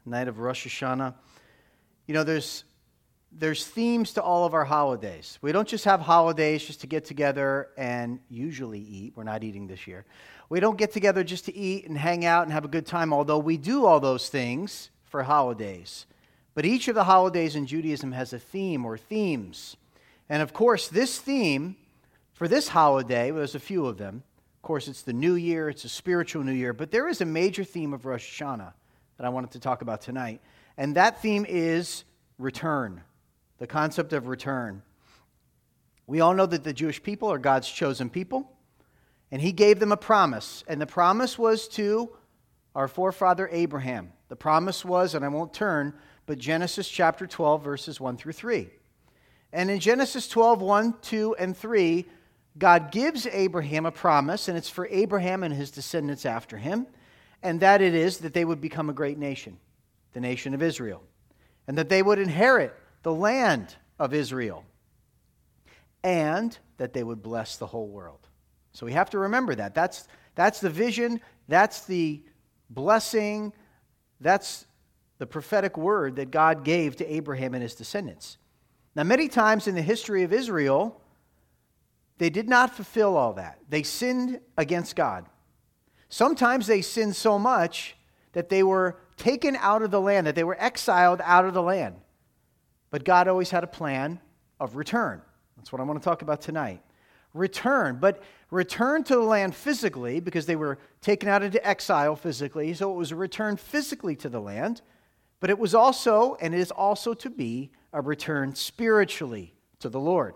night of Rosh Hashanah. You know, there's themes to all of our holidays. We don't just have holidays just to get together and usually eat. We're not eating this year. We don't get together just to eat and hang out and have a good time, although we do all those things for holidays. But each of the holidays in Judaism has a theme or themes. And of course, this theme for this holiday, well, there's a few of them. Of course, it's the New Year, it's a spiritual New Year, but there is a major theme of Rosh Hashanah that I wanted to talk about tonight. And that theme is return, the concept of return. We all know that the Jewish people are God's chosen people, and He gave them a promise. And the promise was to our forefather Abraham. The promise was, and I won't turn, but Genesis chapter 12, verses 1 through 3. And in Genesis 12, 1, 2, and 3, God gives Abraham a promise, and it's for Abraham and his descendants after him, and that it is that they would become a great nation, the nation of Israel, and that they would inherit the land of Israel, and that they would bless the whole world. So we have to remember that. That's the vision, that's the blessing, that's the prophetic word that God gave to Abraham and his descendants. Now, many times in the history of Israel, they did not fulfill all that. They sinned against God. Sometimes they sinned so much that they were taken out of the land, that they were exiled out of the land. But God always had a plan of return. That's what I want to talk about tonight. Return, but return to the land physically, because they were taken out into exile physically, so it was a return physically to the land, but it was also, and it is also to be, a return spiritually to the Lord.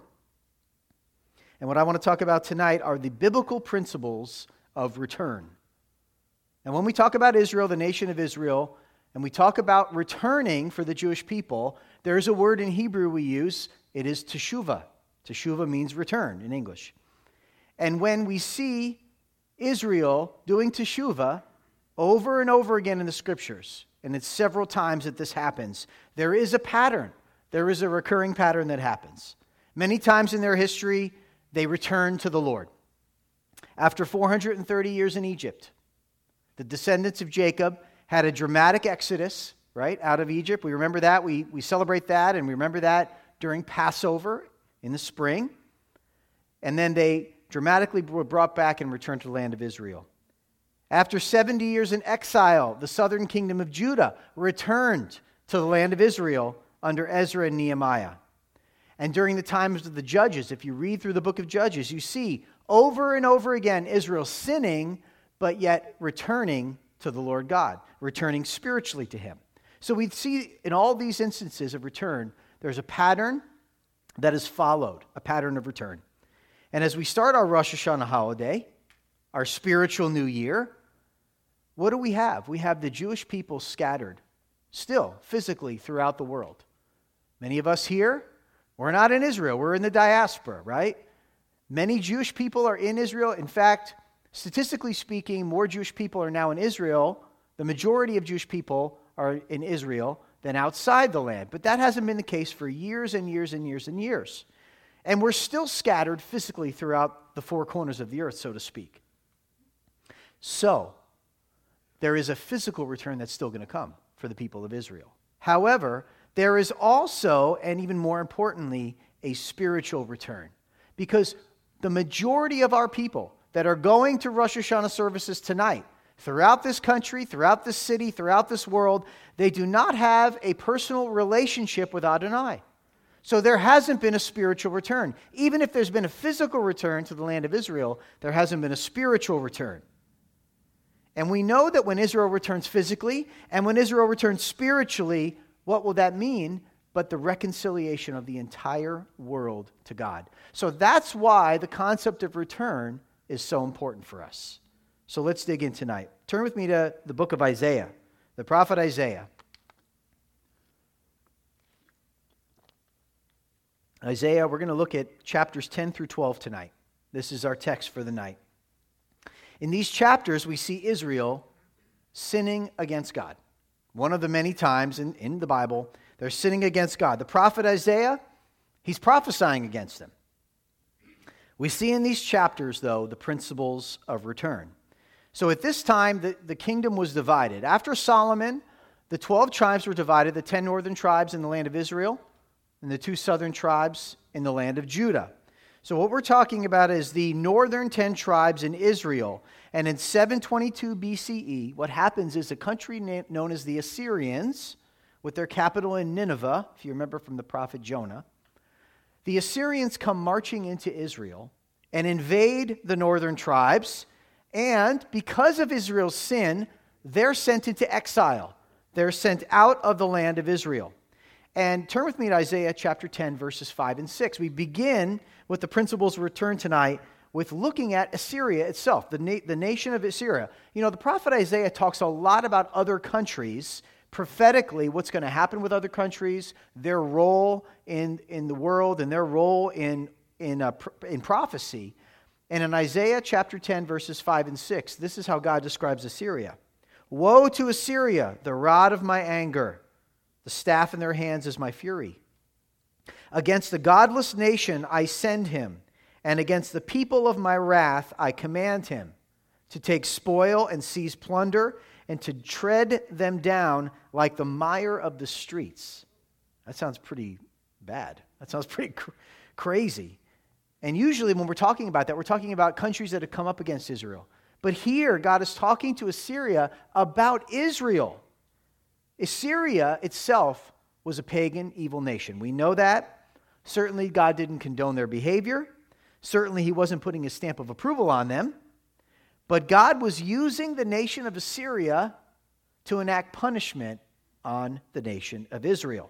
And what I want to talk about tonight are the biblical principles of return. And when we talk about Israel, the nation of Israel, and we talk about returning for the Jewish people, there is a word in Hebrew we use. It is teshuvah. Teshuvah means return in English. And when we see Israel doing teshuvah over and over again in the Scriptures, and it's several times that this happens, there is a pattern. There is a recurring pattern that happens. Many times in their history, they return to the Lord. After 430 years in Egypt, the descendants of Jacob had a dramatic exodus, right, out of Egypt. We remember that. We celebrate that, and we remember that during Passover in the spring. And then they dramatically were brought back and returned to the land of Israel. After 70 years in exile, the southern kingdom of Judah returned to the land of Israel under Ezra and Nehemiah. And during the times of the Judges, if you read through the book of Judges, you see over and over again Israel sinning, but yet returning to the Lord God, returning spiritually to Him. So we see in all these instances of return, there's a pattern that is followed, a pattern of return. And as we start our Rosh Hashanah holiday, our spiritual new year, what do we have? We have the Jewish people scattered still physically throughout the world. Many of us here, we're not in Israel. We're in the diaspora, right? Many Jewish people are in Israel. In fact, statistically speaking, more Jewish people are now in Israel. The majority of Jewish people are in Israel than outside the land. But that hasn't been the case for years and years and years and years. And we're still scattered physically throughout the four corners of the earth, so to speak. So, there is a physical return that's still going to come for the people of Israel. However, there is also, and even more importantly, a spiritual return. Because the majority of our people that are going to Rosh Hashanah services tonight, throughout this country, throughout this city, throughout this world, they do not have a personal relationship with Adonai. So there hasn't been a spiritual return. Even if there's been a physical return to the land of Israel, there hasn't been a spiritual return. And we know that when Israel returns physically and when Israel returns spiritually, what will that mean but the reconciliation of the entire world to God? So that's why the concept of return is so important for us. So let's dig in tonight. Turn with me to the book of Isaiah, the prophet Isaiah. Isaiah, we're going to look at chapters 10 through 12 tonight. This is our text for the night. In these chapters, we see Israel sinning against God. One of the many times in the Bible, they're sinning against God. The prophet Isaiah, he's prophesying against them. We see in these chapters, though, the principles of return. So at this time, the kingdom was divided. After Solomon, The 12 tribes were divided, the 10 northern tribes in the land of Israel, and the 2 southern tribes in the land of Judah. So what we're talking about is the northern 10 tribes in Israel. And in 722 BCE, what happens is a country known as the Assyrians, with their capital in Nineveh, if you remember from the prophet Jonah, the Assyrians come marching into Israel and invade the northern tribes. And because of Israel's sin, they're sent into exile. They're sent out of the land of Israel. And turn with me to Isaiah chapter 10, verses 5 and 6. We begin with the principles of return tonight with looking at Assyria itself, the nation of Assyria. You know, the prophet Isaiah talks a lot about other countries, prophetically, what's going to happen with other countries, their role in the world, and their role in prophecy. And in Isaiah chapter 10, verses 5 and 6, this is how God describes Assyria. Woe to Assyria, the rod of my anger. The staff in their hands is my fury. Against the godless nation I send him, and against the people of my wrath I command him, to take spoil and seize plunder, and to tread them down like the mire of the streets. That sounds pretty bad. That sounds pretty crazy. And usually when we're talking about that, we're talking about countries that have come up against Israel. But here, God is talking to Assyria about Israel. Assyria itself was a pagan, evil nation. We know that. Certainly, God didn't condone their behavior. Certainly, he wasn't putting his stamp of approval on them. But God was using the nation of Assyria to enact punishment on the nation of Israel.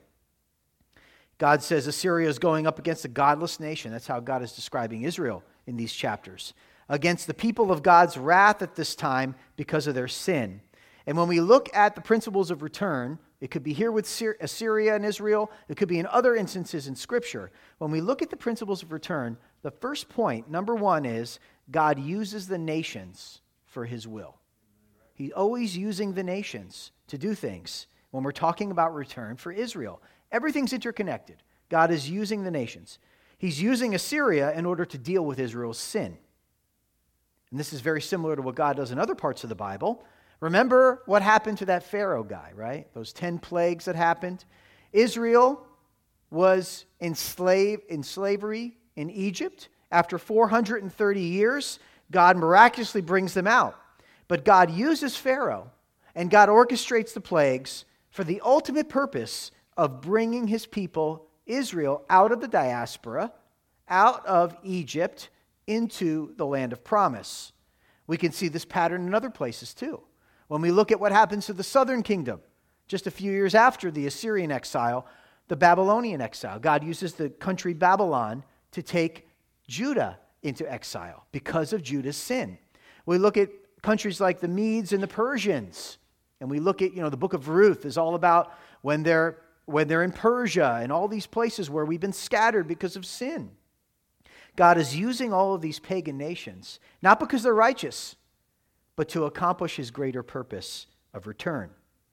God says Assyria is going up against a godless nation. That's how God is describing Israel in these chapters. Against the people of God's wrath at this time because of their sin. And when we look at the principles of return, it could be here with Assyria and Israel. It could be in other instances in Scripture. When we look at the principles of return, the first point, number one, is God uses the nations for his will. He's always using the nations to do things when we're talking about return for Israel. Everything's interconnected. God is using the nations. He's using Assyria in order to deal with Israel's sin. And this is very similar to what God does in other parts of the Bible. Remember what happened to that Pharaoh guy, right? Those 10 plagues that happened. Israel was in slavery in Egypt. After 430 years, God miraculously brings them out. But God uses Pharaoh, and God orchestrates the plagues for the ultimate purpose of bringing his people, Israel, out of the diaspora, out of Egypt, into the land of promise. We can see this pattern in other places too. When we look at what happens to the southern kingdom, just a few years after the Assyrian exile, the Babylonian exile, God uses the country Babylon to take Judah into exile because of Judah's sin. We look at countries like the Medes and the Persians, and we look at, the book of Ruth is all about when they're in Persia and all these places where we've been scattered because of sin. God is using all of these pagan nations, not because they're righteous, but to accomplish his greater purpose of return.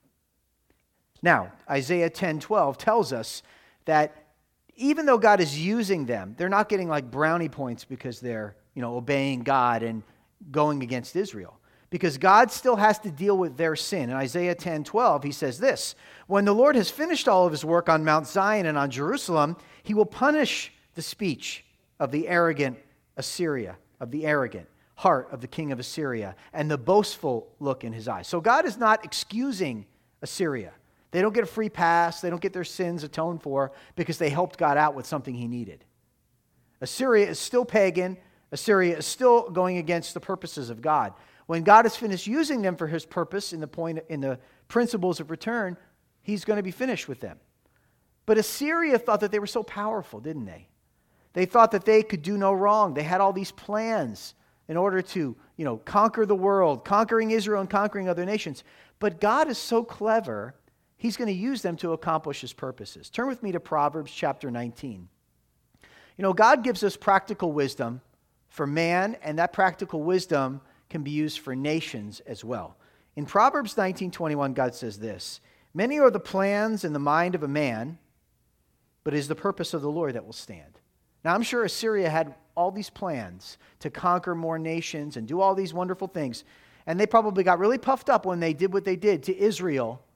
Now, Isaiah 10:12 tells us that even though God is using them, they're not getting like brownie points because they're, obeying God and going against Israel. Because God still has to deal with their sin. In Isaiah 10:12, he says this, "When the Lord has finished all of his work on Mount Zion and on Jerusalem, he will punish the speech of the arrogant Assyria, of the arrogant heart of the king of Assyria, and the boastful look in his eyes." So God is not excusing Assyria. They don't get a free pass. They don't get their sins atoned for because they helped God out with something he needed. Assyria is still pagan. Assyria is still going against the purposes of God. When God has finished using them for his purpose in the principles of return, he's going to be finished with them. But Assyria thought that they were so powerful, didn't they? They thought that they could do no wrong. They had all these plans in order to, conquer the world, conquering Israel and conquering other nations. But God is so clever, he's going to use them to accomplish his purposes. Turn with me to Proverbs chapter 19. God gives us practical wisdom for man, and that practical wisdom can be used for nations as well. In Proverbs 19:21, God says this, "Many are the plans in the mind of a man, but it is the purpose of the Lord that will stand." Now, I'm sure Assyria had all these plans to conquer more nations and do all these wonderful things, and they probably got really puffed up when they did what they did to Israel.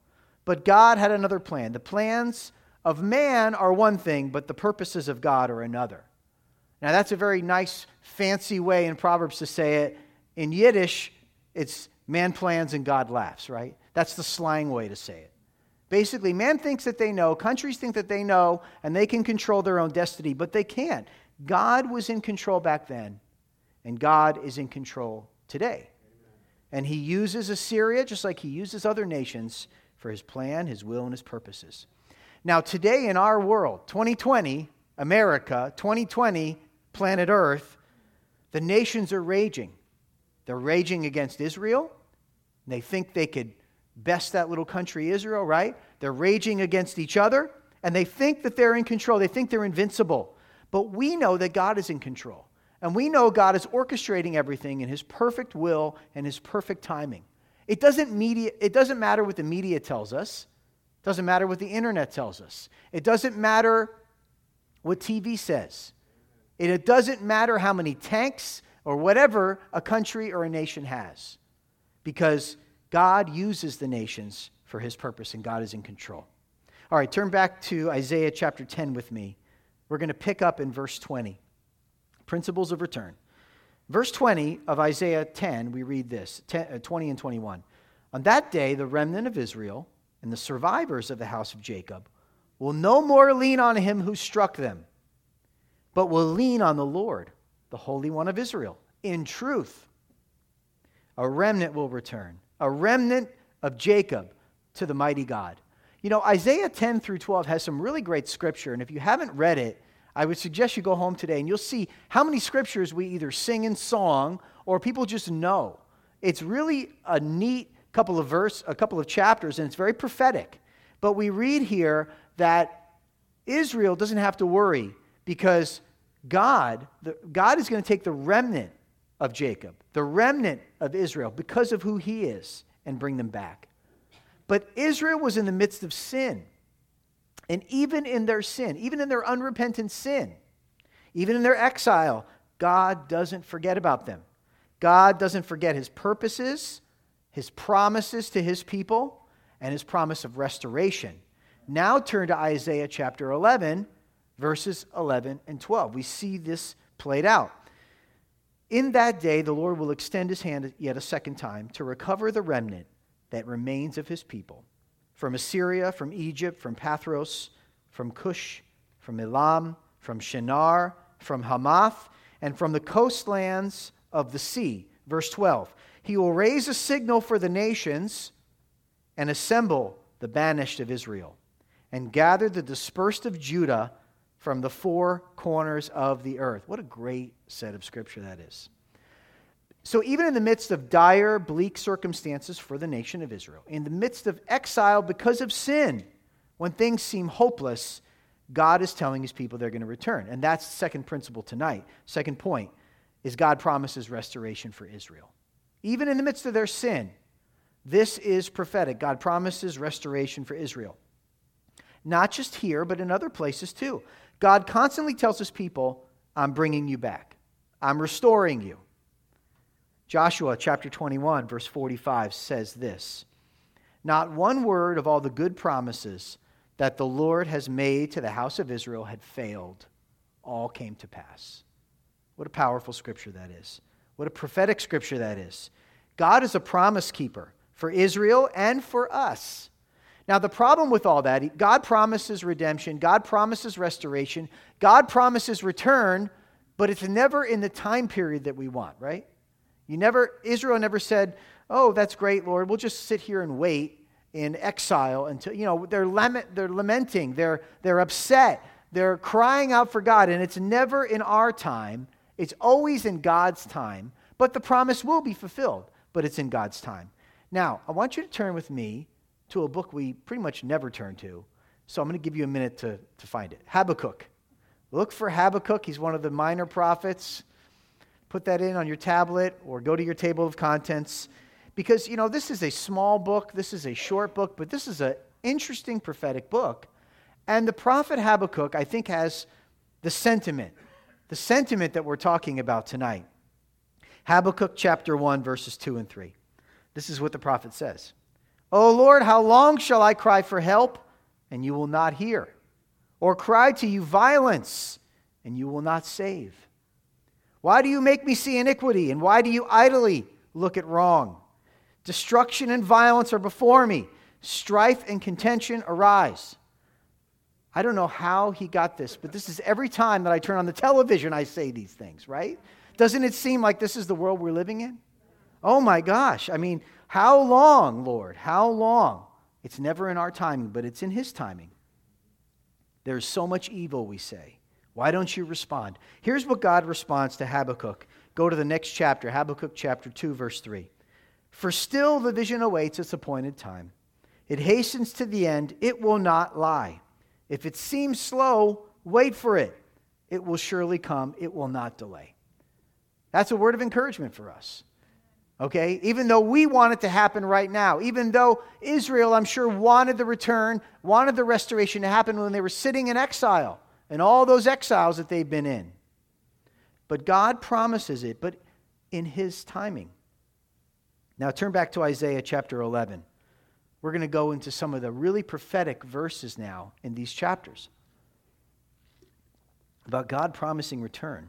But God had another plan. The plans of man are one thing, but the purposes of God are another. Now, that's a very nice, fancy way in Proverbs to say it. In Yiddish, it's man plans and God laughs, right? That's the slang way to say it. Basically, man thinks that they know, countries think that they know, and they can control their own destiny, but they can't. God was in control back then, and God is in control today. And he uses Assyria, just like he uses other nations, for his plan, his will, and his purposes. Now, today in our world, 2020, America, 2020, planet Earth, the nations are raging. They're raging against Israel. They think they could best that little country Israel, right? They're raging against each other, and they think that they're in control. They think they're invincible. But we know that God is in control. And we know God is orchestrating everything in his perfect will and his perfect timing. It doesn't matter what the media tells us. It doesn't matter what the internet tells us. It doesn't matter what TV says. It doesn't matter how many tanks or whatever a country or a nation has. Because God uses the nations for his purpose, and God is in control. All right, turn back to Isaiah chapter 10 with me. We're going to pick up in verse 20. Principles of return. Verse 20 of Isaiah 10, we read this, 20 and 21. On that day, the remnant of Israel and the survivors of the house of Jacob will no more lean on him who struck them, but will lean on the Lord, the Holy One of Israel. In truth, a remnant will return, a remnant of Jacob to the mighty God. You know, Isaiah 10 through 12 has some really great scripture, and if you haven't read it, I would suggest you go home today and you'll see how many scriptures we either sing in song or people just know. It's really a neat couple of chapters, and it's very prophetic. But we read here that Israel doesn't have to worry because God is going to take the remnant of Jacob, the remnant of Israel, because of who he is, and bring them back. But Israel was in the midst of sin. And even in their sin, even in their unrepentant sin, even in their exile, God doesn't forget about them. God doesn't forget his purposes, his promises to his people, and his promise of restoration. Now turn to Isaiah chapter 11, verses 11 and 12. We see this played out. In that day, the Lord will extend his hand yet a second time to recover the remnant that remains of his people. From Assyria, from Egypt, from Pathros, from Cush, from Elam, from Shinar, from Hamath, and from the coastlands of the sea. Verse 12, he will raise a signal for the nations and assemble the banished of Israel and gather the dispersed of Judah from the four corners of the earth. What a great set of scripture that is. So even in the midst of dire, bleak circumstances for the nation of Israel, in the midst of exile because of sin, when things seem hopeless, God is telling his people they're going to return. And that's the second principle tonight. Second point is God promises restoration for Israel. Even in the midst of their sin, this is prophetic. God promises restoration for Israel. Not just here, but in other places too. God constantly tells his people, I'm bringing you back. I'm restoring you. Joshua chapter 21, verse 45 says this, not one word of all the good promises that the Lord has made to the house of Israel had failed. All came to pass. What a powerful scripture that is. What a prophetic scripture that is. God is a promise keeper for Israel and for us. Now, the problem with all that, God promises redemption, God promises restoration, God promises return, but it's never in the time period that we want, right? Israel never said, oh, that's great, Lord, we'll just sit here and wait in exile until, they're lamenting, they're upset, they're crying out for God, and it's never in our time, it's always in God's time, but the promise will be fulfilled, but it's in God's time. Now, I want you to turn with me to a book we pretty much never turn to, so I'm going to give you a minute to find it. Habakkuk. Look for Habakkuk. He's one of the minor prophets. Put that in on your tablet or go to your table of contents. Because, this is a small book, this is a short book, but this is an interesting prophetic book. And the prophet Habakkuk, I think, has the sentiment that we're talking about tonight. Habakkuk chapter 1, verses 2 and 3. This is what the prophet says. O Lord, how long shall I cry for help, and you will not hear? Or cry to you violence, and you will not save? Why do you make me see iniquity, and why do you idly look at wrong? Destruction and violence are before me. Strife and contention arise. I don't know how he got this, but this is every time that I turn on the television, I say these things, right? Doesn't it seem like this is the world we're living in? Oh my gosh. I mean, how long, Lord? How long? It's never in our timing, but it's in his timing. There's so much evil, we say. Why don't you respond? Here's what God responds to Habakkuk. Go to the next chapter, Habakkuk chapter 2, verse 3. For still the vision awaits its appointed time. It hastens to the end. It will not lie. If it seems slow, wait for it. It will surely come. It will not delay. That's a word of encouragement for us. Okay? Even though we want it to happen right now, even though Israel, I'm sure, wanted the return, wanted the restoration to happen when they were sitting in exile and all those exiles that they've been in. But God promises it, but in his timing. Now turn back to Isaiah chapter 11. We're going to go into some of the really prophetic verses now in these chapters about God promising return.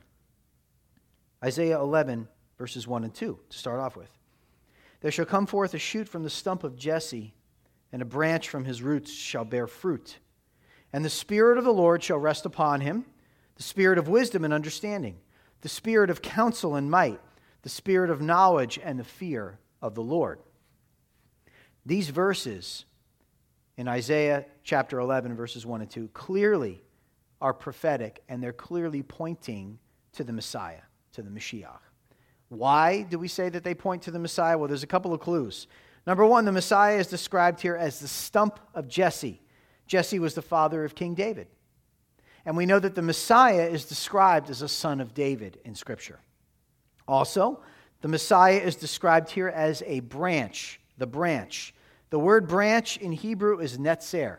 Isaiah 11, verses 1 and 2, to start off with. There shall come forth a shoot from the stump of Jesse, and a branch from his roots shall bear fruit. And the Spirit of the Lord shall rest upon him, the Spirit of wisdom and understanding, the Spirit of counsel and might, the Spirit of knowledge and the fear of the Lord. These verses in Isaiah chapter 11, verses 1 and 2, clearly are prophetic, and they're clearly pointing to the Messiah, to the Mashiach. Why do we say that they point to the Messiah? Well, there's a couple of clues. Number one, the Messiah is described here as the stump of Jesse. Jesse was the father of King David. And we know that the Messiah is described as a son of David in Scripture. Also, the Messiah is described here as a branch, the branch. The word branch in Hebrew is netzer.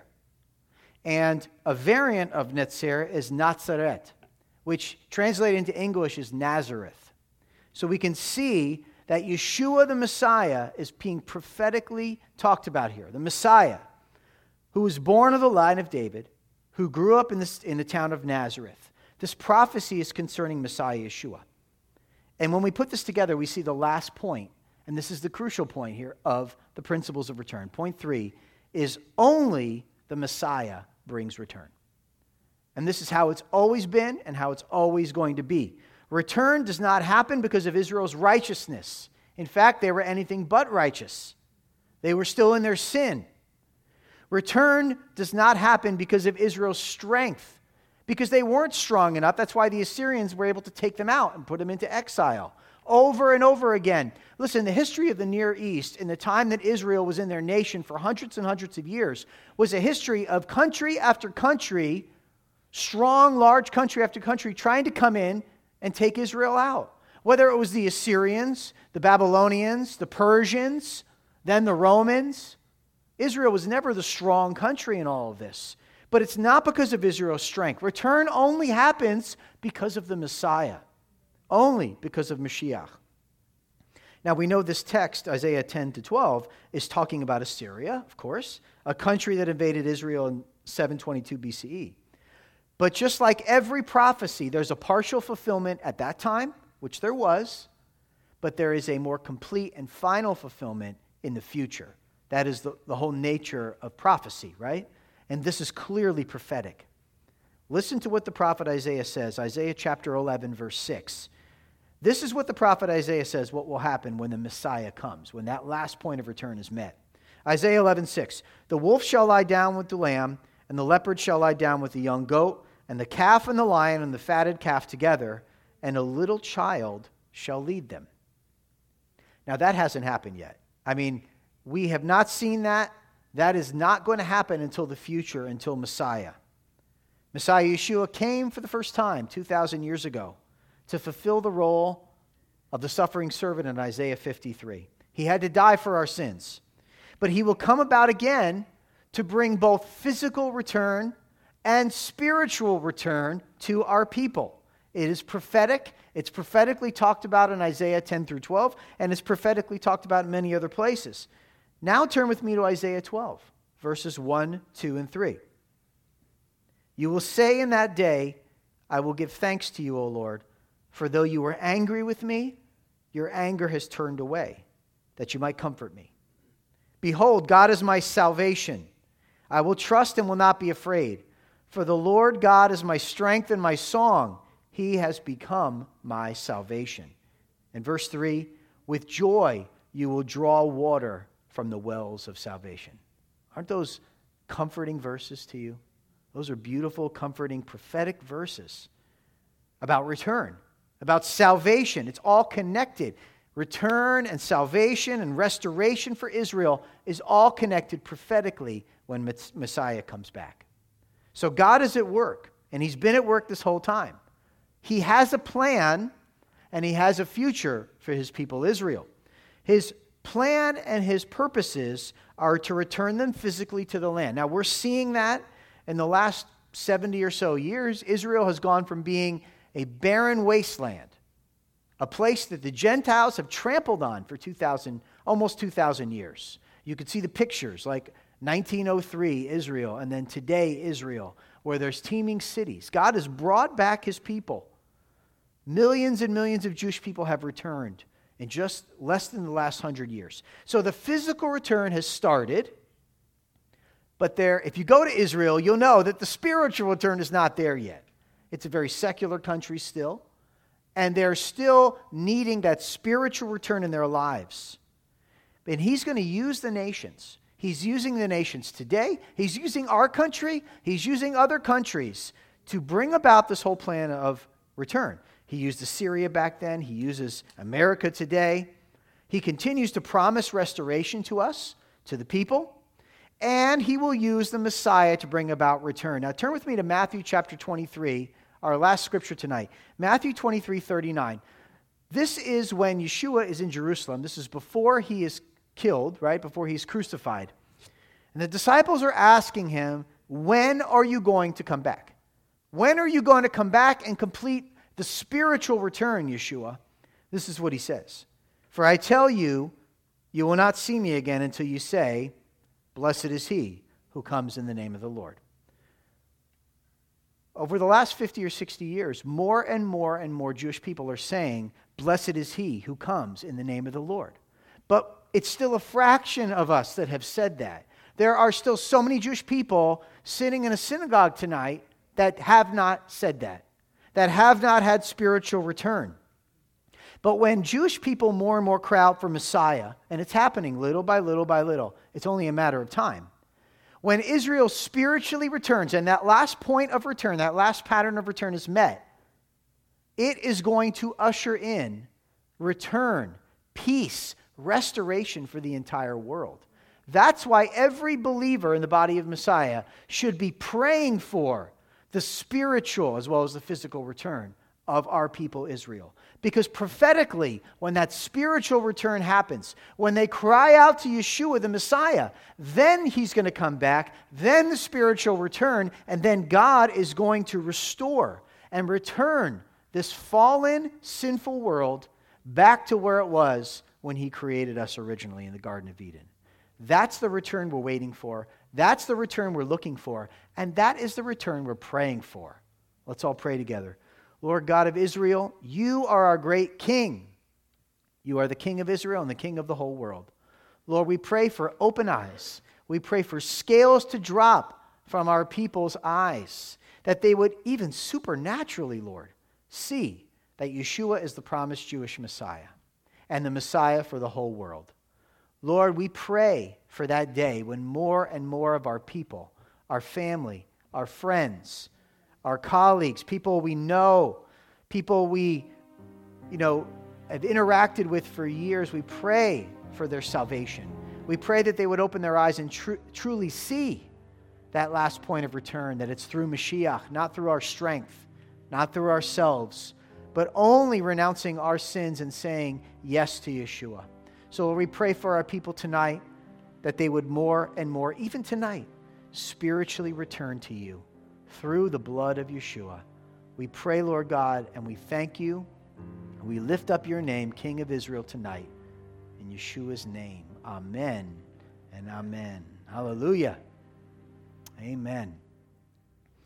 And a variant of netzer is Nazaret, which translated into English is Nazareth. So we can see that Yeshua the Messiah is being prophetically talked about here. The Messiah, who was born of the line of David, who grew up in the town of Nazareth. This prophecy is concerning Messiah Yeshua. And when we put this together, we see the last point, and this is the crucial point here of the principles of return. Point 3 is only the Messiah brings return. And this is how it's always been and how it's always going to be. Return does not happen because of Israel's righteousness. In fact, they were anything but righteous. They were still in their sin. Return does not happen because of Israel's strength, because they weren't strong enough. That's why the Assyrians were able to take them out and put them into exile over and over again. Listen, the history of the Near East in the time that Israel was in their nation for hundreds and hundreds of years was a history of country after country, strong, large country after country, trying to come in and take Israel out. Whether it was the Assyrians, the Babylonians, the Persians, then the Romans. Israel was never the strong country in all of this. But it's not because of Israel's strength. Return only happens because of the Messiah. Only because of Mashiach. Now we know this text, Isaiah 10 to 12, is talking about Assyria, of course, a country that invaded Israel in 722 BCE. But just like every prophecy, there's a partial fulfillment at that time, which there was, but there is a more complete and final fulfillment in the future. That is the whole nature of prophecy, right? And this is clearly prophetic. Listen to what the prophet Isaiah says, Isaiah chapter 11, verse 6. This is what the prophet Isaiah says what will happen when the Messiah comes, when that last point of return is met. Isaiah 11:6. The wolf shall lie down with the lamb, and the leopard shall lie down with the young goat, and the calf and the lion and the fatted calf together, and a little child shall lead them. Now that hasn't happened yet. I mean, we have not seen that. That is not going to happen until the future, until Messiah. Messiah Yeshua came for the first time 2,000 years ago to fulfill the role of the suffering servant in Isaiah 53. He had to die for our sins. But he will come about again to bring both physical return and spiritual return to our people. It is prophetic. It's prophetically talked about in Isaiah 10 through 12, and it's prophetically talked about in many other places. Now turn with me to Isaiah 12, verses 1, 2, and 3. You will say in that day, I will give thanks to you, O Lord, for though you were angry with me, your anger has turned away, that you might comfort me. Behold, God is my salvation. I will trust and will not be afraid. For the Lord God is my strength and my song. He has become my salvation. And verse 3, with joy you will draw water from the wells of salvation. Aren't those comforting verses to you? Those are beautiful, comforting, prophetic verses about return, about salvation. It's all connected. Return and salvation and restoration for Israel is all connected prophetically when Messiah comes back. So God is at work, and He's been at work this whole time. He has a plan, and He has a future for His people Israel. His plan and His purposes are to return them physically to the land. Now, we're seeing that in the last 70 or so years. Israel has gone from being a barren wasteland, a place that the Gentiles have trampled on for almost 2,000 years. You could see the pictures like 1903 Israel and then today Israel, where there's teeming cities. God has brought back His people. Millions and millions of Jewish people have returned in just less than the last 100 years. So the physical return has started, but if you go to Israel, you'll know that the spiritual return is not there yet. It's a very secular country still, and they're still needing that spiritual return in their lives. And He's going to use the nations. He's using the nations today. He's using our country. He's using other countries to bring about this whole plan of return. He used Assyria back then. He uses America today. He continues to promise restoration to us, to the people, and He will use the Messiah to bring about return. Now turn with me to Matthew chapter 23, our last scripture tonight. Matthew 23:39. This is when Yeshua is in Jerusalem. This is before He is killed, right? Before He's crucified. And the disciples are asking Him, when are you going to come back? When are you going to come back and complete the spiritual return, Yeshua? This is what He says. For I tell you, you will not see me again until you say, blessed is He who comes in the name of the Lord. Over the last 50 or 60 years, more and more and more Jewish people are saying, blessed is He who comes in the name of the Lord. But it's still a fraction of us that have said that. There are still so many Jewish people sitting in a synagogue tonight that have not said that have not had spiritual return. But when Jewish people more and more cry out for Messiah, and it's happening little by little by little, it's only a matter of time. When Israel spiritually returns, and that last point of return, that last pattern of return is met, it is going to usher in return, peace, restoration for the entire world. That's why every believer in the body of Messiah should be praying for the spiritual as well as the physical return of our people Israel. Because prophetically, when that spiritual return happens, when they cry out to Yeshua, the Messiah, then He's going to come back, then the spiritual return, and then God is going to restore and return this fallen, sinful world back to where it was when He created us originally in the Garden of Eden. That's the return we're waiting for. That's the return we're looking for. And that is the return we're praying for. Let's all pray together. Lord God of Israel, You are our great King. You are the King of Israel and the King of the whole world. Lord, we pray for open eyes. We pray for scales to drop from our people's eyes, that they would even supernaturally, Lord, see that Yeshua is the promised Jewish Messiah and the Messiah for the whole world. Lord, we pray for that day when more and more of our people, our family, our friends, our colleagues, people we know, people we, have interacted with for years, we pray for their salvation. We pray that they would open their eyes and truly see that last point of return, that it's through Mashiach, not through our strength, not through ourselves, but only renouncing our sins and saying yes to Yeshua. So Lord, we pray for our people tonight that they would more and more, even tonight, spiritually return to You through the blood of Yeshua. We pray, Lord God, and we thank You. We lift up Your name, King of Israel, tonight. In Yeshua's name, amen and amen. Hallelujah. Amen.